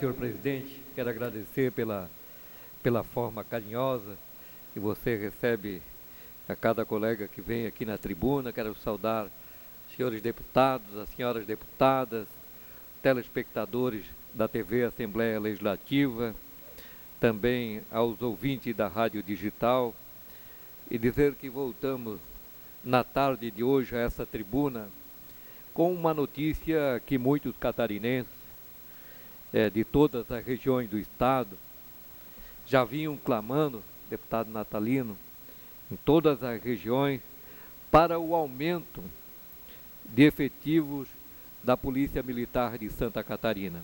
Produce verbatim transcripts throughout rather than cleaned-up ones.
senhor presidente. Quero agradecer pela, pela forma carinhosa que você recebe a cada colega que vem aqui na tribuna. Quero saudar os senhores deputados, as senhoras deputadas, telespectadores da T V Assembleia Legislativa, também aos ouvintes da Rádio Digital, e dizer que voltamos na tarde de hoje a essa tribuna com uma notícia que muitos catarinenses é, de todas as regiões do estado já vinham clamando, deputado Natalino, em todas as regiões, para o aumento de efetivos da Polícia Militar de Santa Catarina.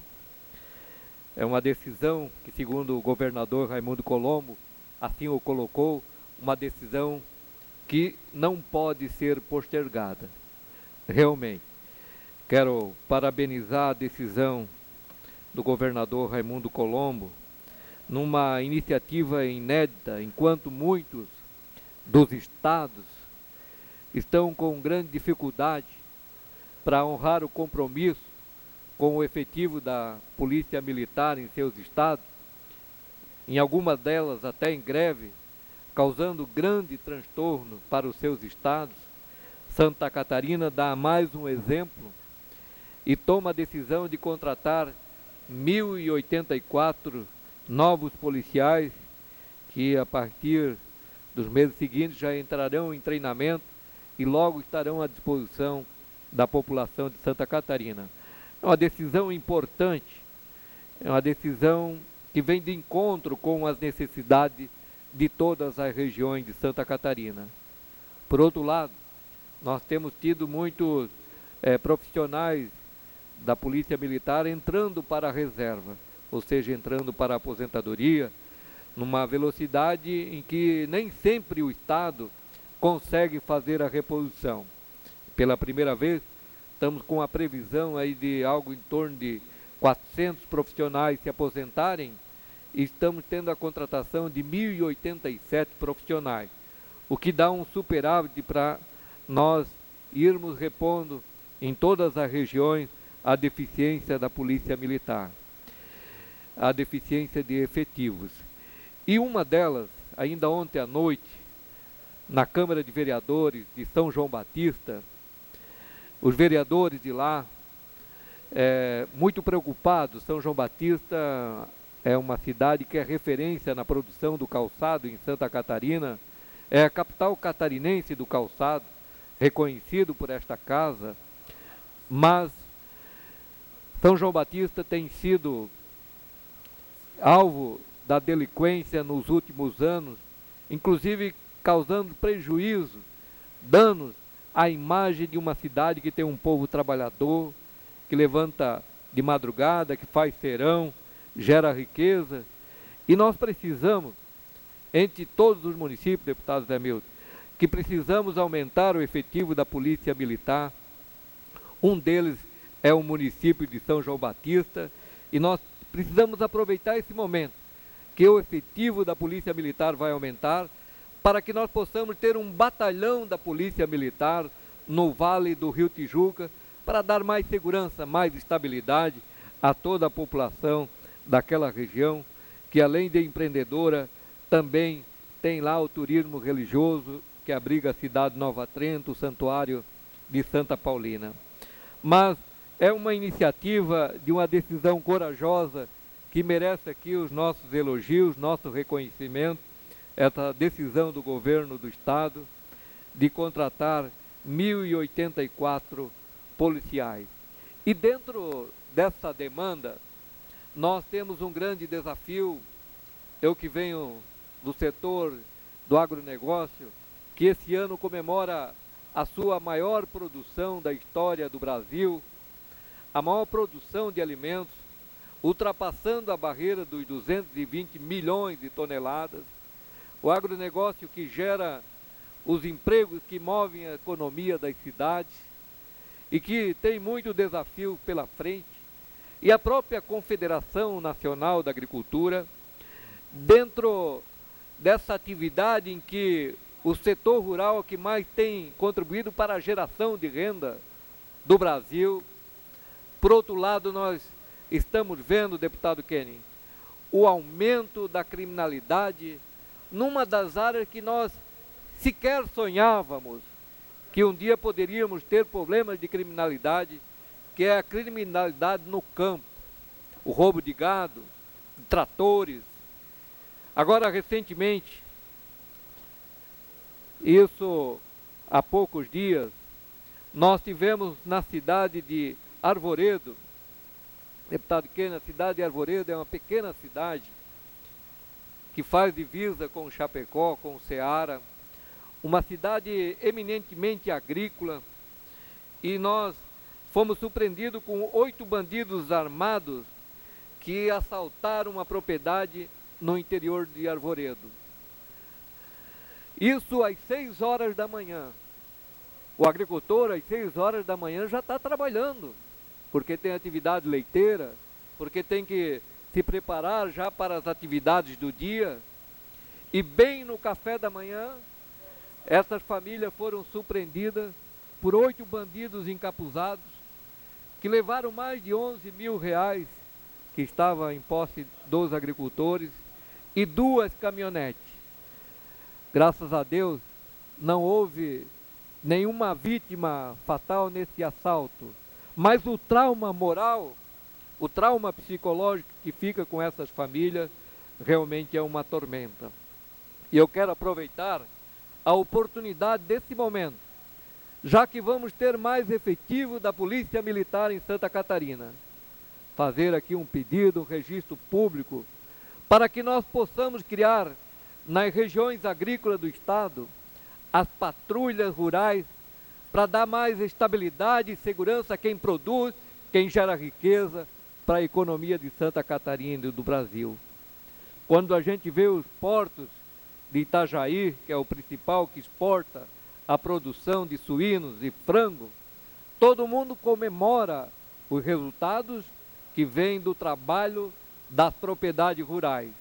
É uma decisão que, segundo o governador Raimundo Colombo, assim o colocou, uma decisão que não pode ser postergada. Realmente, quero parabenizar a decisão do governador Raimundo Colombo, numa iniciativa inédita, enquanto muitos dos estados estão com grande dificuldade para honrar o compromisso com o efetivo da Polícia Militar em seus estados, em algumas delas até em greve, causando grande transtorno para os seus estados. Santa Catarina dá mais um exemplo e toma a decisão de contratar mil e oitenta e quatro novos policiais que, a partir dos meses seguintes, já entrarão em treinamento e logo estarão à disposição da população de Santa Catarina. É uma decisão importante, é uma decisão que vem de encontro com as necessidades de todas as regiões de Santa Catarina. Por outro lado, nós temos tido muitos é, profissionais da Polícia Militar entrando para a reserva, ou seja, entrando para a aposentadoria, numa velocidade em que nem sempre o Estado consegue fazer a reposição. Pela primeira vez, estamos com a previsão aí de algo em torno de quatrocentos profissionais se aposentarem, e estamos tendo a contratação de mil e oitenta e sete profissionais, o que dá um superávit para nós irmos repondo em todas as regiões a deficiência da Polícia Militar, a deficiência de efetivos. E uma delas, ainda ontem à noite, na Câmara de Vereadores de São João Batista, os vereadores de lá, é, muito preocupados. São João Batista é uma cidade que é referência na produção do calçado em Santa Catarina, é a capital catarinense do calçado, reconhecido por esta casa, mas São João Batista tem sido alvo da delinquência nos últimos anos, inclusive causando prejuízo, danos à imagem de uma cidade que tem um povo trabalhador, que levanta de madrugada, que faz serão, gera riqueza. E nós precisamos, entre todos os municípios, deputado Zé Milton, que precisamos aumentar o efetivo da Polícia Militar. Um deles é o município de São João Batista, e nós precisamos aproveitar esse momento, que o efetivo da Polícia Militar vai aumentar, para que nós possamos ter um batalhão da Polícia Militar no Vale do Rio Tijuca, para dar mais segurança, mais estabilidade a toda a população daquela região, que além de empreendedora, também tem lá o turismo religioso, que abriga a cidade de Nova Trento, o santuário de Santa Paulina. Mas é uma iniciativa de uma decisão corajosa, que merece aqui os nossos elogios, nosso reconhecimento, essa decisão do governo do estado de contratar mil e oitenta e quatro policiais. E dentro dessa demanda, nós temos um grande desafio. Eu que venho do setor do agronegócio, que esse ano comemora a sua maior produção da história do Brasil, a maior produção de alimentos, ultrapassando a barreira dos duzentos e vinte milhões de toneladas, o agronegócio que gera os empregos que movem a economia das cidades e que tem muito desafio pela frente, e a própria Confederação Nacional da Agricultura, dentro dessa atividade em que o setor rural é o que mais tem contribuído para a geração de renda do Brasil. Por outro lado, nós estamos vendo, deputado Kenny, o aumento da criminalidade numa das áreas que nós sequer sonhávamos que um dia poderíamos ter problemas de criminalidade, que é a criminalidade no campo, o roubo de gado, de tratores. Agora, recentemente, isso há poucos dias, nós tivemos na cidade de Arvoredo, deputado Kenny, a cidade de Arvoredo é uma pequena cidade que faz divisa com o Chapecó, com o Ceará, uma cidade eminentemente agrícola, e nós fomos surpreendidos com oito bandidos armados que assaltaram uma propriedade no interior de Arvoredo. Isso às seis horas da manhã. O agricultor, às seis horas da manhã, já está trabalhando, porque tem atividade leiteira, porque tem que se preparar já para as atividades do dia. E bem no café da manhã, essas famílias foram surpreendidas por oito bandidos encapuzados, que levaram mais de onze mil reais, que estava em posse dos agricultores, e duas caminhonetes. Graças a Deus, não houve nenhuma vítima fatal nesse assalto, mas o trauma moral, o trauma psicológico que fica com essas famílias, realmente é uma tormenta. E eu quero aproveitar a oportunidade desse momento, já que vamos ter mais efetivo da Polícia Militar em Santa Catarina, fazer aqui um pedido, um registro público, para que nós possamos criar nas regiões agrícolas do estado as patrulhas rurais, para dar mais estabilidade e segurança a quem produz, quem gera riqueza para a economia de Santa Catarina e do Brasil. Quando a gente vê os portos de Itajaí, que é o principal que exporta a produção de suínos e frango, todo mundo comemora os resultados que vêm do trabalho das propriedades rurais.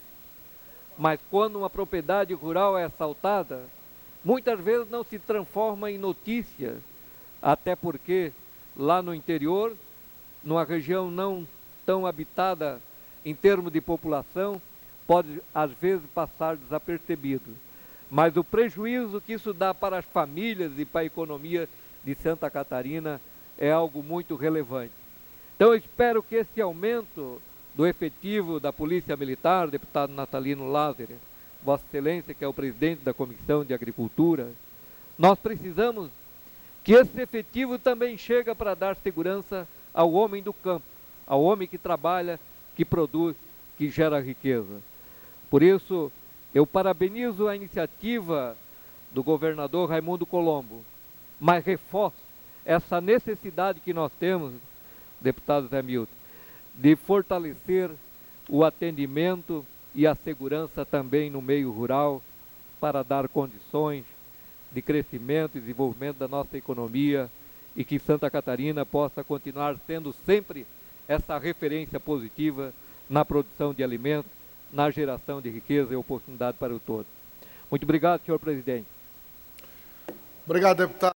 Mas quando uma propriedade rural é assaltada, muitas vezes não se transforma em notícia, até porque lá no interior, numa região não tão habitada em termos de população, pode às vezes passar desapercebido. Mas o prejuízo que isso dá para as famílias e para a economia de Santa Catarina é algo muito relevante. Então eu espero que esse aumento do efetivo da Polícia Militar, deputado Natalino Lázaro, Vossa Excelência, que é o presidente da Comissão de Agricultura, nós precisamos que esse efetivo também chegue para dar segurança ao homem do campo, ao homem que trabalha, que produz, que gera riqueza. Por isso, eu parabenizo a iniciativa do governador Raimundo Colombo, mas reforço essa necessidade que nós temos, deputado Zé Milton, de fortalecer o atendimento e a segurança também no meio rural, para dar condições de crescimento e desenvolvimento da nossa economia, e que Santa Catarina possa continuar sendo sempre essa referência positiva na produção de alimentos, na geração de riqueza e oportunidade para o todo. Muito obrigado, senhor presidente. Obrigado, deputado.